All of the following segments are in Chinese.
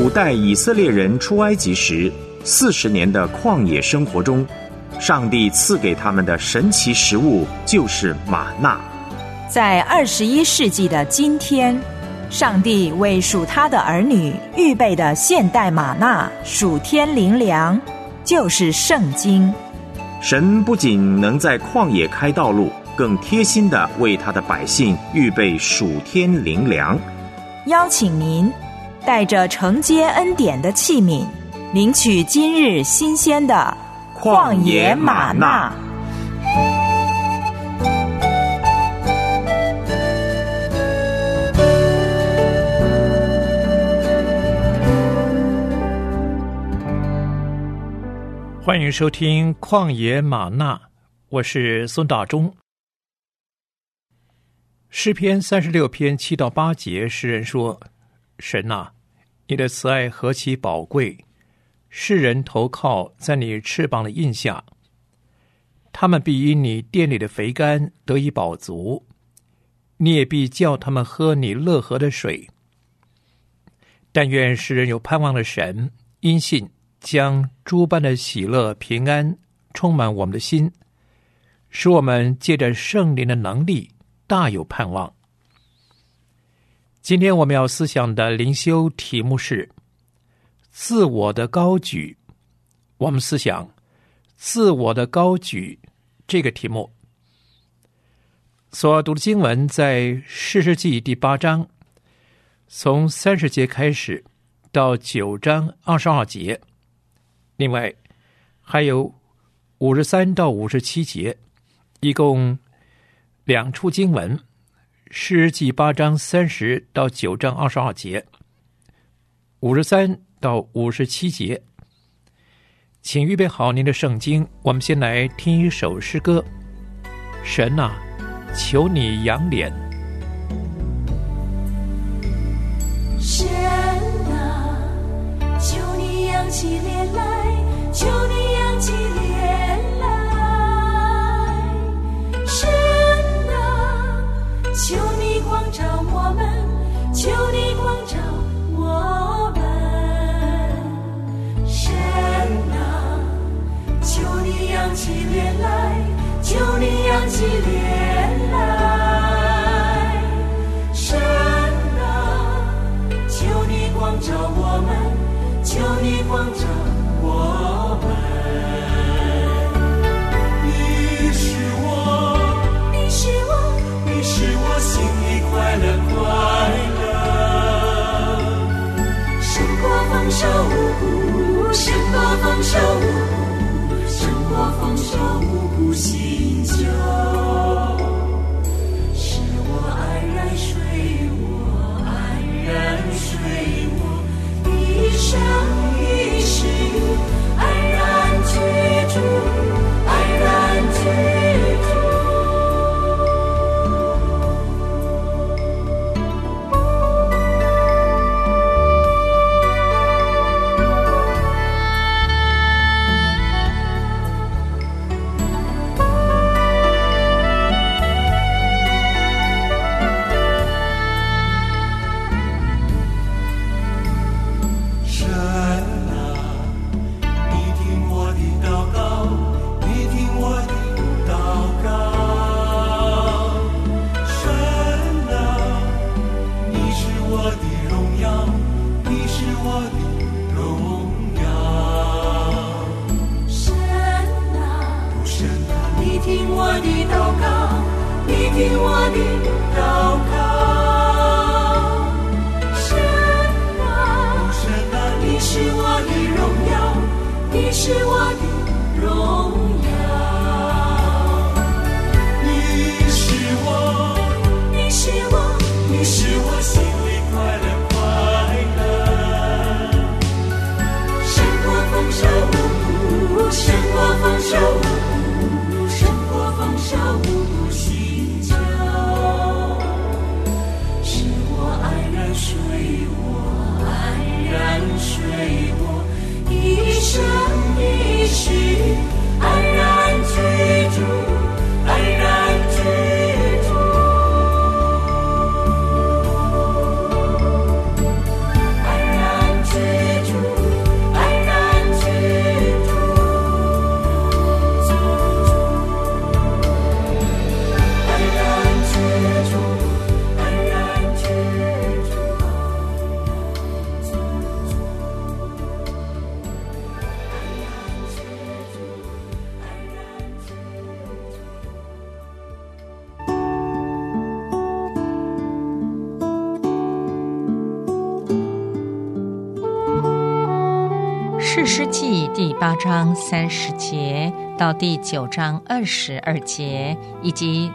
古代以色列人出埃及时40年的旷野生活中，上帝赐给他们的神奇食物就是玛纳。 在21世纪的今天，上帝为属他的儿女预备的现代玛纳属天灵粮，就是圣经。 神不仅能在旷野开道路，更贴心地为他的百姓预备属天灵粮。 邀请您带着承接恩典的器皿，领取今日新鲜的旷野玛纳。 欢迎收听旷野玛纳，我是孙大中。诗篇36篇7到8节，诗人说：神啊，你的慈爱何其宝贵，世人投靠在你翅膀的印下，他们必因你殿里的肥甘得以饱足，你也必叫他们喝你乐河的水。但愿世人有盼望的神因信将诸般的喜乐平安充满我们的心，使我们借着圣灵的能力大有盼望。今天我们要思想的灵修题目是自我的高举。我们思想自我的高举这个题目。所读的经文在士师记第8章，从30节开始到9章22节，另外还有53到57节，一共2处经文，士师记8章30到9章22节，53到57节。请预备好您的圣经，我们先来听一首诗歌。神啊，求你扬脸。 神啊，求你扬起脸来，求你扬起脸来。神啊，求你光照我们，求你光照我们。神啊，求你扬起脸来，求你扬起脸来。神啊，求你光照我们，求你光照我们。你是我，你是我，你是我心里快乐快乐。胜过丰收五谷，胜过丰收五谷，胜过丰收五谷新酒。使我安然睡卧，安然睡卧，一生一世安然居住，安然居住。睡卧，一生一士师记第8章30节到第9章22节，以及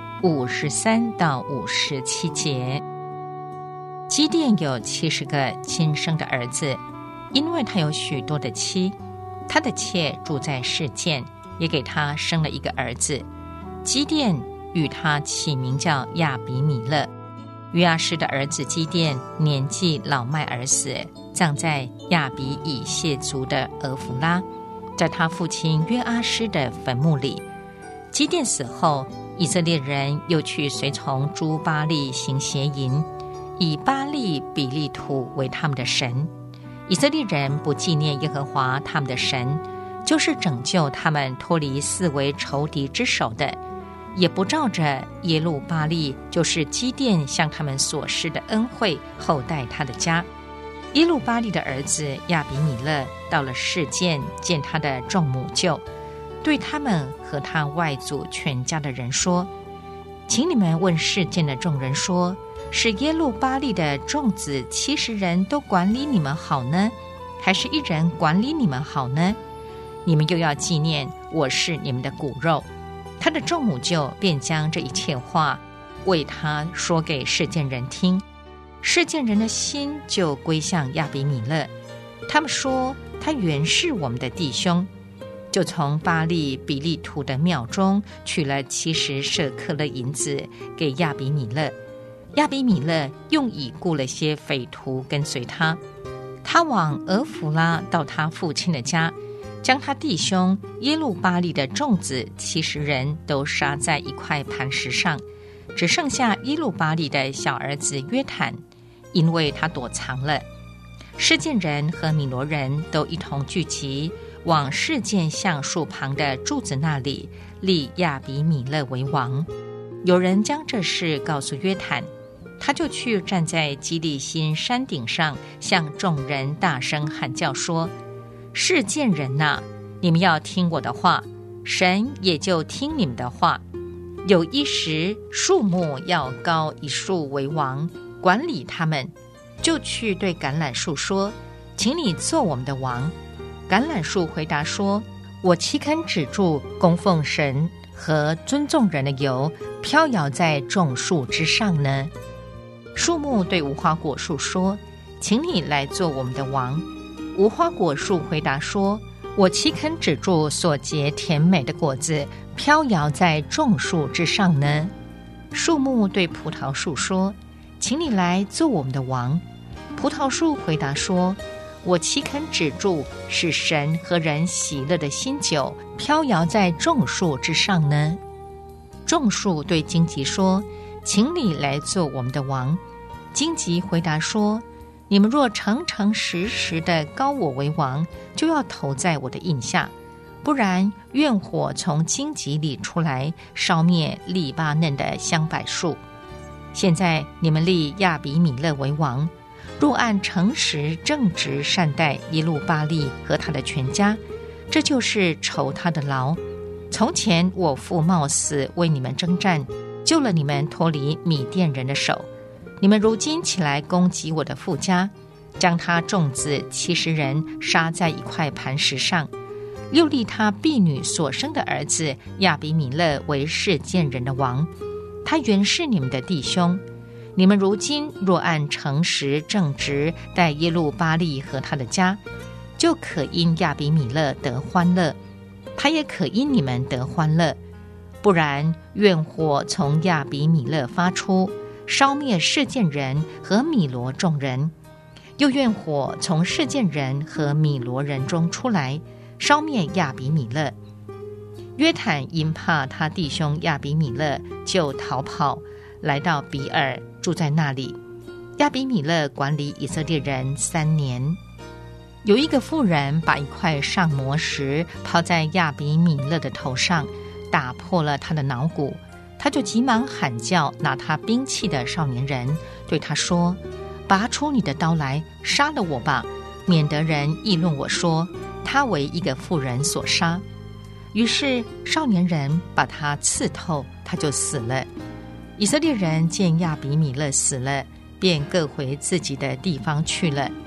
53到57节。基甸有70个亲生的儿子，因为他有许多的妻，他的妾住在示剑，也给他生了一个儿子。基甸与他起名叫亚比米勒。约阿施的儿子基甸年纪老迈而死，葬在亚比以谢族的俄弗拉，在他父亲约阿施的坟墓里。基甸死后，以色列人又去随从诸巴力行邪淫，以巴力比利土为他们的神。以色列人不纪念耶和华他们的神，就是拯救他们脱离四围仇敌之手的，也不照着耶路巴力，就是基甸向他们所施的恩惠厚待他的家。耶路巴力的儿子亚比米勒到了示剑，见他的众母舅，对他们和他外祖全家的人说：请你们问示剑的众人说，是耶路巴力的众子70人都管理你们好呢，还是一人管理你们好呢？你们又要纪念我是你们的骨肉。他的众母舅便将这一切话为他说给示剑人听，示剑人的心就归向亚比米勒。他们说他原是我们的弟兄，就从巴力比利土的庙中取了70舍客勒银子给亚比米勒。亚比米勒用以雇了些匪徒跟随他，他往俄弗拉到他父亲的家，将他弟兄耶路巴力的众子70人都杀在一块磐石上，只剩下耶路巴力的小儿子约坦，因为他躲藏了。示剑人和米罗人都一同聚集，往示剑橡树旁的柱子那里立亚比米勒为王。有人将这事告诉约坦，他就去站在基利心山顶上，向众人大声喊叫说：示剑人哪，你们要听我的话，神也就听你们的话。有一时树木要高一树为王，管理他们，就去对橄榄树说：请你做我们的王。橄榄树回答说：我岂肯止住供奉神和尊重人的油飘摇在众树之上呢？树木对无花果树说：请你来做我们的王。无花果树回答说：我岂肯止住所结甜美的果子飘摇在众树之上呢？树木对葡萄树说：请你来做我们的王。葡萄树回答说：我岂肯止住使神和人喜乐的新酒飘摇在众树之上呢？众树对荆棘说：请你来做我们的王。荆棘回答说：你们若诚诚实实的膏我为王，就要投在我的印下，不然愿火从荆棘里出来，烧灭利巴嫩的香柏树。现在你们立亚比米勒为王，若按诚实正直善待耶路巴力和他的全家，这就是酬他的劳。从前我父冒死为你们征战，救了你们脱离米甸人的手。你们如今起来攻击我的父家，将他众子70人杀在一块磐石上，又立他婢女所生的儿子亚比米勒为示剑人的王。他原是你们的弟兄。你们如今若按诚实正直待耶路巴力和他的家，就可因亚比米勒得欢乐，他也可因你们得欢乐。不然愿火从亚比米勒发出，烧灭示剑人和米罗众人，又愿火从示剑人和米罗人中出来，烧灭亚比米勒。约坦因怕他弟兄亚比米勒，就逃跑，来到比尔，住在那里。亚比米勒管理以色列人3年。有一个妇人把一块上磨石抛在亚比米勒的头上，打破了他的脑骨。他就急忙喊叫拿他兵器的少年人，对他说：拔出你的刀来，杀了我吧，免得人议论我说他为一个妇人所杀。于是少年人把他刺透，他就死了。以色列人见亚比米勒死了，便各回自己的地方去了。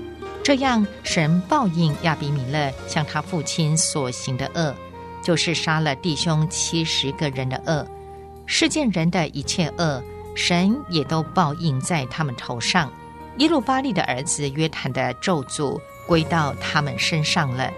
这样神报应亚比米勒向他父亲所行的恶，就是杀了弟兄70个人的恶。世间人的一切恶，神也都报应在他们头上。耶路巴力的儿子约坦的咒诅归到他们身上了。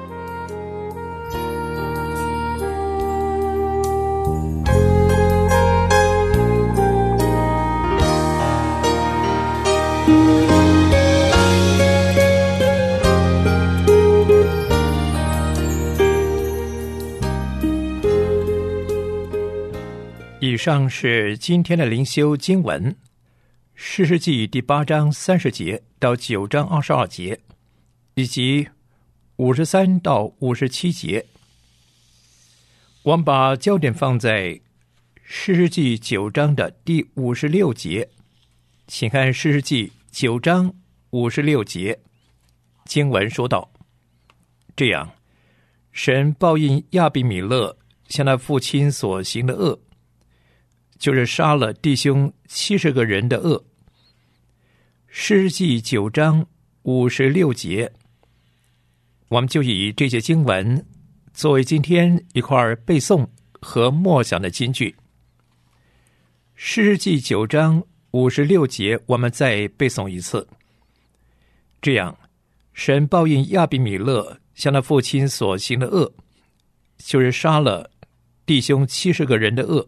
以上是今天的灵修经文，士师记第8章30节到9章22节，以及53到57节。我们把焦点放在士师记9章的第56节，请看士师记9章56节，经文说道：这样，神报应亚比米勒向他父亲所行的恶，就是杀了弟兄70个人的恶。士师记9章56节，我们就以这些经文作为今天一块背诵和默想的金句。士师记9章56节，我们再背诵一次。这样，神报应亚比米勒向他父亲所行的恶，就是杀了弟兄70个人的恶。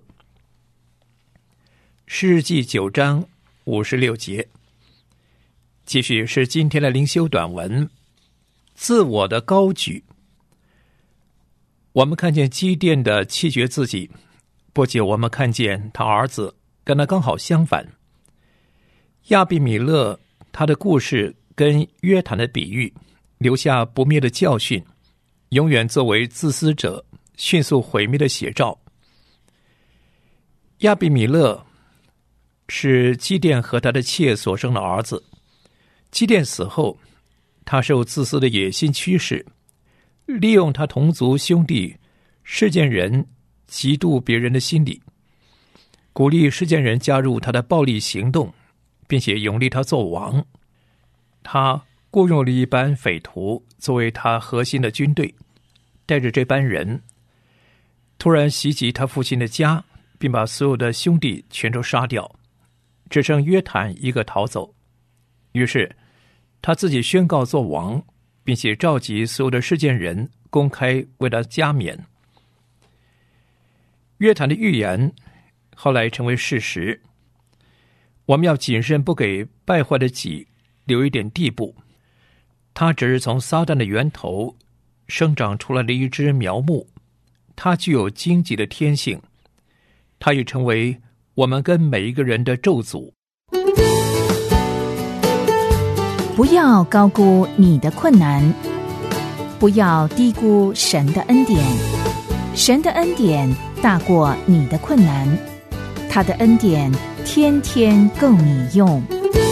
士师记9章56节，继续是今天的灵修短文，自我的高举。我们看见基甸的弃绝自己，不久我们看见他儿子跟他刚好相反。亚比米勒他的故事跟约坦的比喻，留下不灭的教训，永远作为自私者迅速毁灭的写照。亚比米勒是基甸和他的妾所生的儿子。基甸死后，他受自私的野心驱使，利用他同族兄弟世间人嫉妒别人的心理，鼓励世间人加入他的暴力行动，并且拥立他做王。他雇佣了一班匪徒作为他核心的军队，带着这班人突然袭击他父亲的家，并把所有的兄弟全都杀掉，只剩约坦一个逃走。于是他自己宣告做王，并且召集所有的世间人公开为他加冕。约坦的预言后来成为事实。我们要谨慎，不给败坏的己留一点地步。它只是从撒旦的源头生长出来的一枝苗木，它具有荆棘的天性，它已成为我们跟每一个人的咒诅。 不要高估你的困难，不要低估神的恩典。神的恩典大过你的困难，他的恩典天天够你用。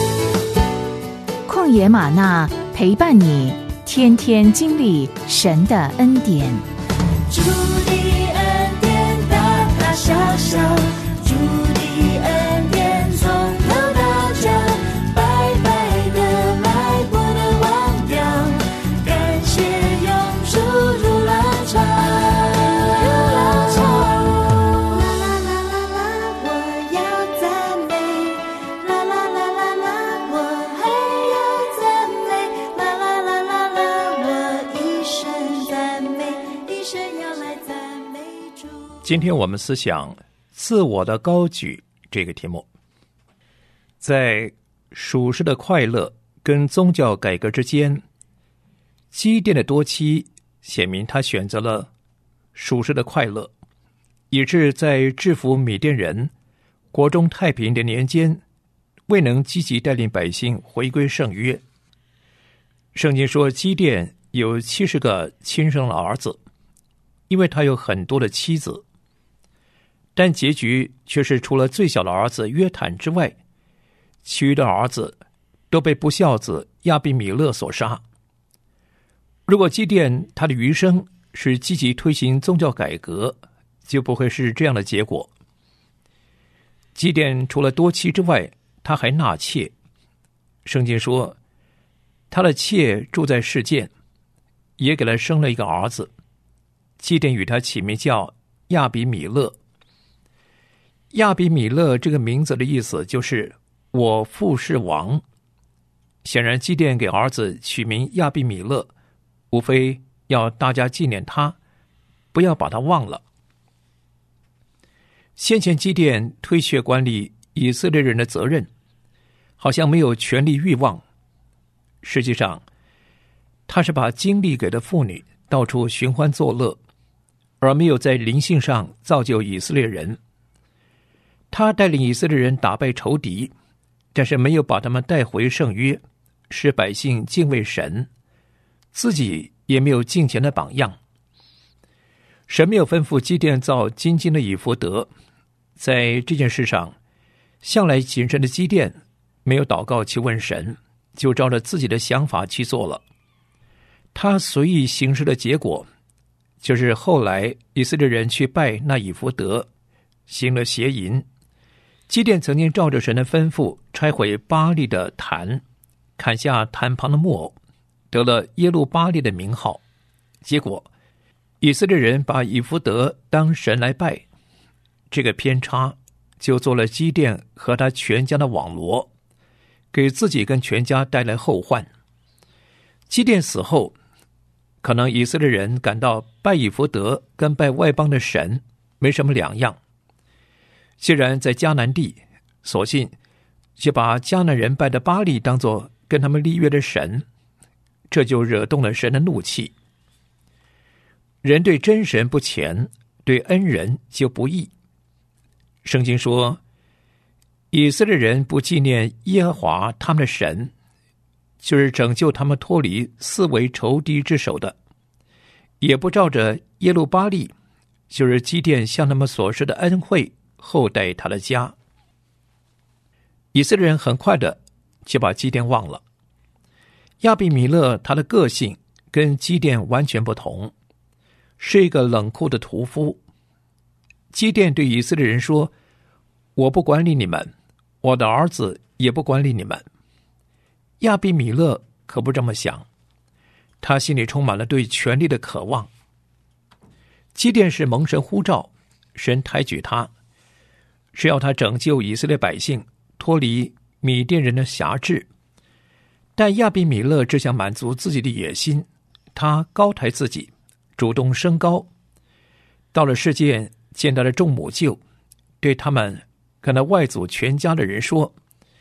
旷野吗哪陪伴你，天天经历神的恩典。 主的恩典大大小小，主的恩典从头到脚，白白的来不能忘掉，感谢永驻如浪潮，如浪潮。啦啦啦啦啦，我要赞美，啦啦啦啦啦，我还要赞美，啦啦啦啦啦，我一生赞美，一生要来赞美主。 今天我们思想自我的高举这个题目。在属世的快乐跟宗教改革之间，基甸的多妻显明他选择了属世的快乐，以致在制服米甸人、国中太平的年间，未能积极带领百姓回归圣约。圣经说基甸有70个亲生的儿子，因为他有很多的妻子，但结局却是除了最小的儿子约坦之外，其余的儿子都被不孝子亚比米勒所杀。如果基甸他的余生是积极推行宗教改革，就不会是这样的结果。基甸除了多妻之外，他还纳妾。圣经说他的妾住在示剑，也给他生了一个儿子。基甸与他起名叫亚比米勒。亚比米勒这个名字的意思就是我父是王。显然基甸给儿子取名亚比米勒，无非要大家纪念他，不要把他忘了。先前基甸推却管理以色列人的责任，好像没有权力欲望。实际上，他是把精力给了妇女，到处寻欢作乐，而没有在灵性上造就以色列人。他带领以色列人打败仇敌，但是没有把他们带回圣约，使百姓敬畏神，自己也没有敬虔的榜样。神没有吩咐基甸造金金的以弗得，在这件事上，向来谨慎的基甸没有祷告去问神，就照着自己的想法去做了。他随意行事的结果，就是后来以色列人去拜那以弗得，行了邪淫。基甸曾经照着神的吩咐拆毁巴力的坛，砍下坛旁的木偶，得了耶路巴力的名号。结果以色列人把以弗得当神来拜，这个偏差就做了基甸和他全家的网罗，给自己跟全家带来后患。基甸死后，可能以色列人感到拜以弗得跟拜外邦的神没什么两样。既然在迦南地，索性就把迦南人拜的巴力当作跟他们立约的神，这就惹动了神的怒气。人对真神不虔，对恩人就不义。圣经说，以色列人不纪念耶和华他们的神，就是拯救他们脱离四围仇敌之手的，也不照着耶路巴力，就是基甸向他们所施的恩惠厚待他的家。以色列人很快的就把基甸忘了。亚比米勒他的个性跟基甸完全不同，是一个冷酷的屠夫。基甸对以色列人说，我不管理你们，我的儿子也不管理你们。亚比米勒可不这么想，他心里充满了对权力的渴望。基甸是蒙神呼召，神抬举他，是要他拯救以色列百姓脱离米甸人的辖制。但亚比米勒只想满足自己的野心，他高抬自己，主动升高。到了示剑，见到了众母舅，对他们跟那外祖全家的人说，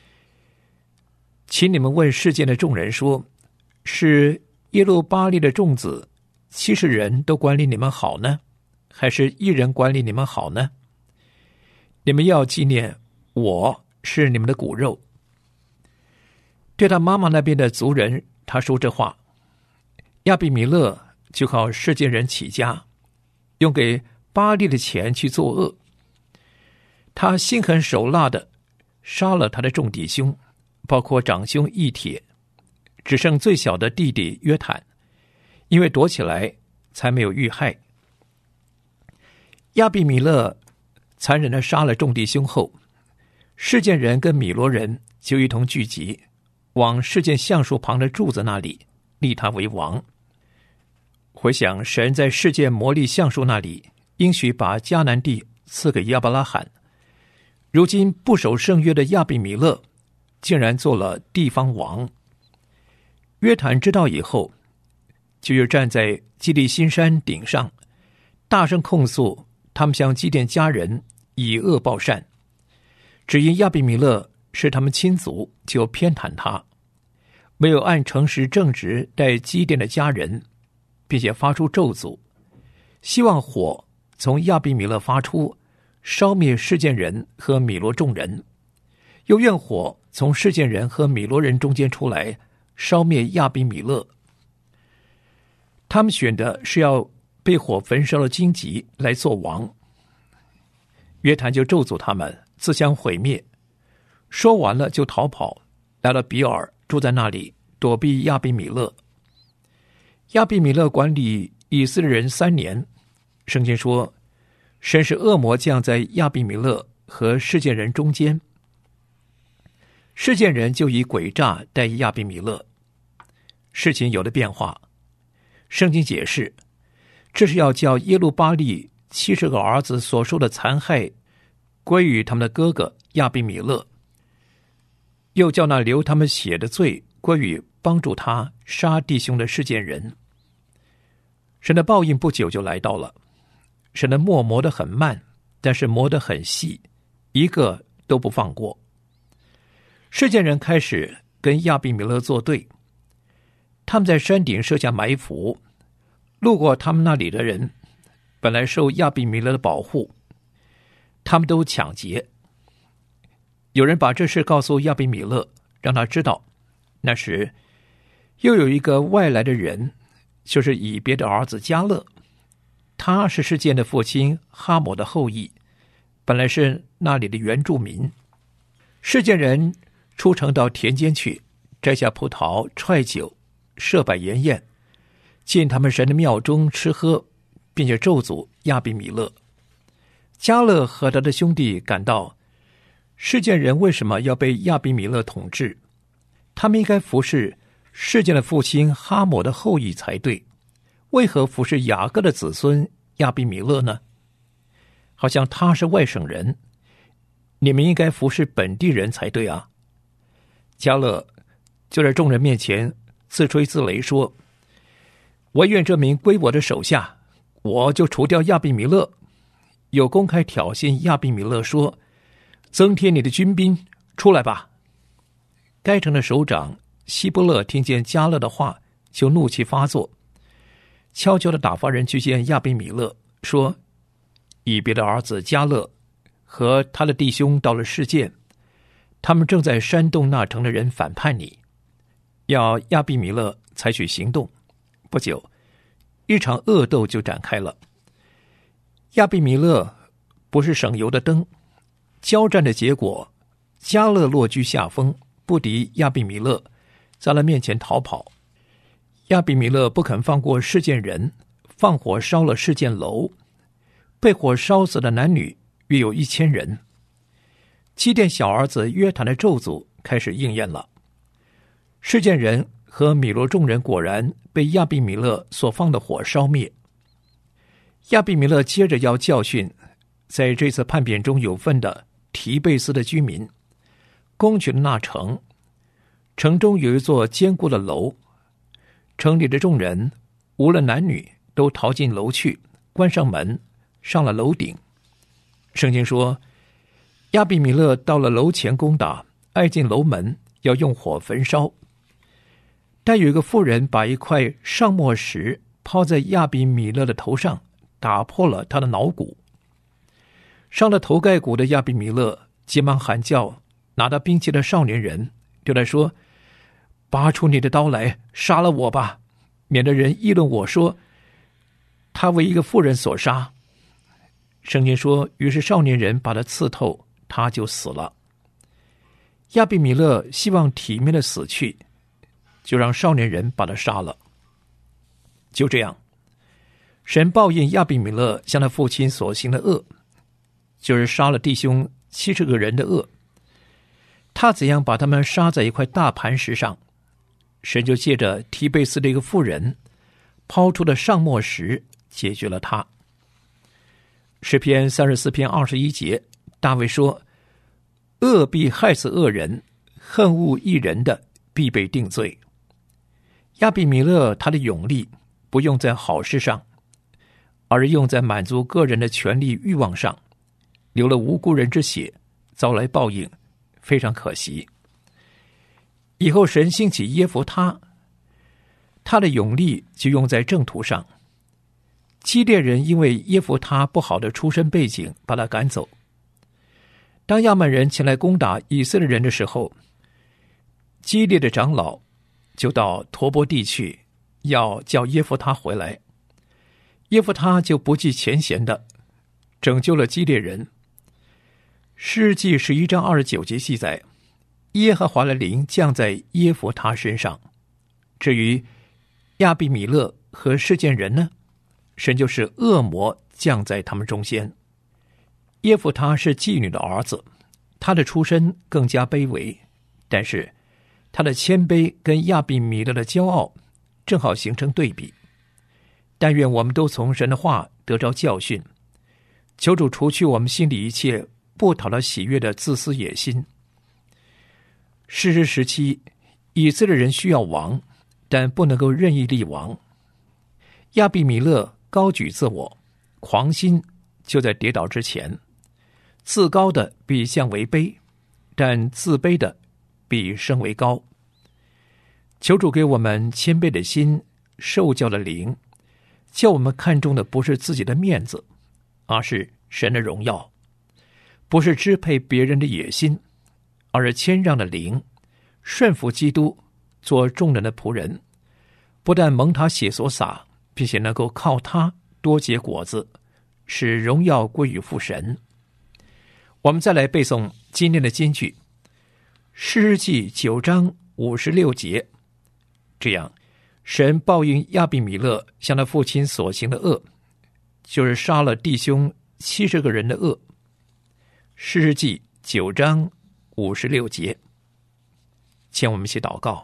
请你们问示剑的众人说，是耶路巴力的众子70人都管理你们好呢，还是一人管理你们好呢？你们要纪念我是你们的骨肉。对他妈妈那边的族人，他说这话。亚比米勒就靠示剑人起家，用给巴力的钱去作恶。他心狠手辣的杀了他的众弟兄，包括长兄以帖，只剩最小的弟弟约坦，因为躲起来才没有遇害。亚比米勒残忍的杀了众弟兄后，示剑人跟米罗人就一同聚集，往示剑橡树旁的柱子那里立他为王。回想神在示剑摩利橡树那里应许把迦南地赐给亚伯拉罕，如今不守圣约的亚比米勒竟然做了地方王。约坦知道以后，就又站在基利新山顶上，大声控诉他们向基甸家人以恶报善，只因亚比米勒是他们亲族，就偏袒他，没有按诚实正直待基甸的家人，并且发出咒诅，希望火从亚比米勒发出，烧灭示剑人和米罗众人，又愿火从示剑人和米罗人中间出来，烧灭亚比米勒。他们选的是要被火焚烧的荆棘来做王。约坦就咒诅他们自相毁灭，说完了就逃跑，来了比尔，住在那里躲避亚比米勒。亚比米勒管理以色列人3年，圣经说神使恶魔降在亚比米勒和示剑人中间，示剑人就以诡诈待亚比米勒。 事情有了变化。圣经解释，这是要叫耶路巴力70个儿子所受的残害归于他们的哥哥亚比米勒，又叫那流他们血的罪归于帮助他杀弟兄的事件人。神的报应不久就来到了，神的磨磨得很慢，但是磨得很细，一个都不放过。事件人开始跟亚比米勒作对，他们在山顶设下埋伏，路过他们那里的人本来受亚比米勒的保护，他们都抢劫。有人把这事告诉亚比米勒，让他知道，那时又有一个外来的人，就是以别的儿子迦勒，他是事件的父亲哈摩的后裔，本来是那里的原住民。事件人出城到田间去，摘下葡萄踹酒，设摆筵宴，进他们神的庙中吃喝，并且咒诅亚比米勒。迦勒和他的兄弟感到，事件人为什么要被亚比米勒统治？他们应该服侍事件的父亲哈摩的后裔才对，为何服侍雅各的子孙亚比米勒呢？好像他是外省人，你们应该服侍本地人才对啊。迦勒就在众人面前自吹自擂说，我愿这名归我的手下，我就除掉亚比米勒。有公开挑衅亚比米勒说，增添你的军兵，出来吧。该城的首长希伯勒听见迦勒的话，就怒气发作，悄悄地打发人去见亚比米勒，说，以别的儿子迦勒和他的弟兄到了示剑，他们正在煽动那城的人反叛你，要亚比米勒采取行动。不久，一场恶斗就展开了。亚比米勒不是省油的灯，交战的结果，迦勒落居下风，不敌亚比米勒，在他面前逃跑。亚比米勒不肯放过事件人，放火烧了事件楼，被火烧死的男女约有1000人。基甸小儿子约坦的咒诅开始应验了，事件人和米罗众人果然被亚比米勒所放的火烧灭。亚比米勒接着要教训在这次叛变中有份的提贝斯的居民，攻取了那城。城中有一座坚固的楼，城里的众人无论男女都逃进楼去，关上门，上了楼顶。圣经说，亚比米勒到了楼前攻打，挨进楼门，要用火焚烧。但有一个妇人把一块上墨石抛在亚比米勒的头上，打破了他的脑骨。伤了头盖骨的亚比米勒急忙喊叫，拿到兵器的少年人对他说，拔出你的刀来，杀了我吧，免得人议论我说，他为一个妇人所杀。圣经说，于是少年人把他刺透，他就死了。亚比米勒希望体面的死去，就让少年人把他杀了。就这样，神报应亚比米勒向他父亲所行的恶，就是杀了弟兄70个人的恶。他怎样把他们杀在一块大磐石上，神就借着提贝斯的一个妇人抛出的上墨石解决了他。诗篇34篇21节，大卫说，恶必害死恶人，恨恶义人的必被定罪。亚比米勒他的勇力不用在好事上，而是用在满足个人的权利欲望上，流了无辜人之血，遭来报应，非常可惜。以后神兴起耶弗他，他的勇力就用在正途上。基列人因为耶弗他不好的出身背景，把他赶走。当亚曼人前来攻打以色列人的时候，基列的长老就到陀伯地去，要叫耶弗他回来。耶弗他就不计前嫌的拯救了基列人。诗记11章29节记载，耶和华的灵降在耶弗他身上。至于亚比米勒和事件人呢，神就是恶魔降在他们中间。耶弗他是妓女的儿子，他的出身更加卑微，但是他的谦卑跟亚比米勒的骄傲正好形成对比。但愿我们都从神的话得着教训，求主除去我们心里一切不讨他喜悦的自私野心。士师时期，以色列人需要王，但不能够任意立王。亚比米勒高举自我，狂心就在跌倒之前。自高的必降为卑，但自卑的必升为高。求主给我们谦卑的心，受教的灵，叫我们看重的不是自己的面子，而是神的荣耀；不是支配别人的野心，而是谦让的灵，顺服基督，做众人的仆人，不但蒙他血所洒，并且能够靠他多结果子，使荣耀归于父神。我们再来背诵今天的金句，士师记9章56节。这样，神报应亚比米勒向他父亲所行的恶，就是杀了弟兄70个人的恶。士师记9章56节。请我们一起祷告。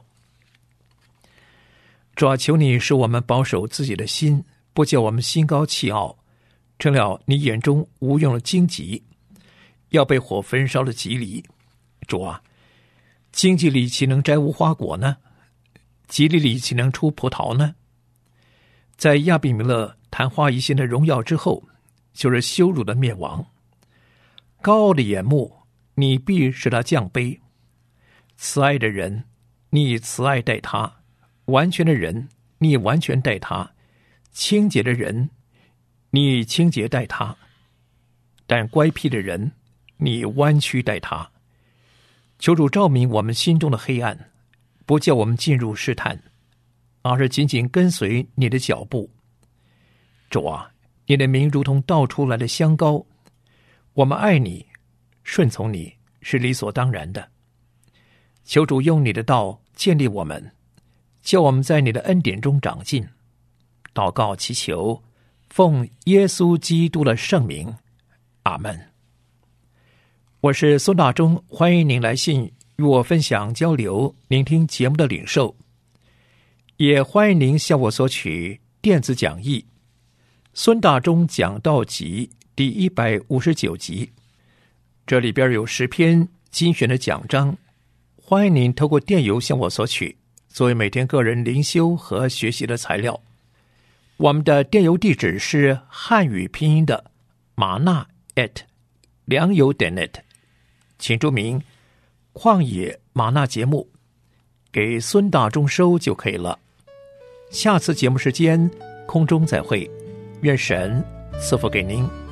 主啊，求你使我们保守自己的心，不叫我们心高气傲，成了你眼中无用的荆棘，要被火焚烧的蒺藜。主啊，荆棘里岂能摘无花果呢？蒺藜里岂能出葡萄呢？在亚比米勒昙花一现的荣耀之后，就是羞辱的灭亡。高傲的眼目，你必使他降卑；慈爱的人，你以慈爱待他；完全的人，你以完全待他；清洁的人，你以清洁待他；但乖僻的人，你以弯曲待他。求主照明我们心中的黑暗，不叫我们进入试探，而是紧紧跟随你的脚步。主啊，你的名如同倒出来的香膏，我们爱你，顺从你是理所当然的。求主用你的道建立我们，叫我们在你的恩典中长进。祷告祈求，奉耶稣基督的圣名，阿们。我是孙大中，欢迎您来信与我分享交流聆听节目的领受，也欢迎您向我索取电子讲义孙大中讲道集第159集，这里边有10篇精选的讲章，欢迎您透过电邮向我索取，作为每天个人灵修和学习的材料。我们的电邮地址是汉语拼音的玛纳良友.net， 请注明旷野玛纳节目，给孙大中收就可以了。下次节目时间空中再会，愿神赐福给您。